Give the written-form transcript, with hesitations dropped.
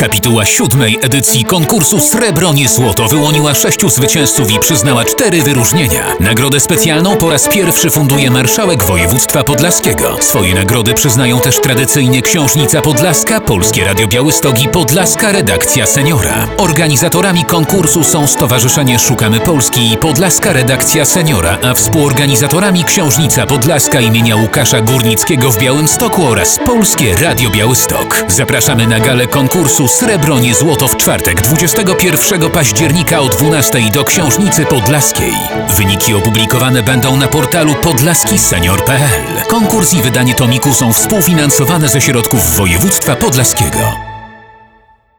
Kapituła 7. edycji konkursu Srebro nie Złoto wyłoniła 6 zwycięzców i przyznała 4 wyróżnienia. Nagrodę specjalną po raz pierwszy funduje marszałek województwa podlaskiego. Swoje nagrody przyznają też tradycyjnie Książnica Podlaska, Polskie Radio Białystok i Podlaska Redakcja Seniora. Organizatorami konkursu są Stowarzyszenie Szukamy Polski i Podlaska Redakcja Seniora, a współorganizatorami Książnica Podlaska imienia Łukasza Górnickiego w Białymstoku oraz Polskie Radio Białystok. Zapraszamy na galę konkursu Srebro nie Złoto w czwartek 21 października o 12 do Książnicy Podlaskiej. Wyniki opublikowane będą na portalu podlaskisenior.pl. Konkurs i wydanie tomiku są współfinansowane ze środków województwa podlaskiego.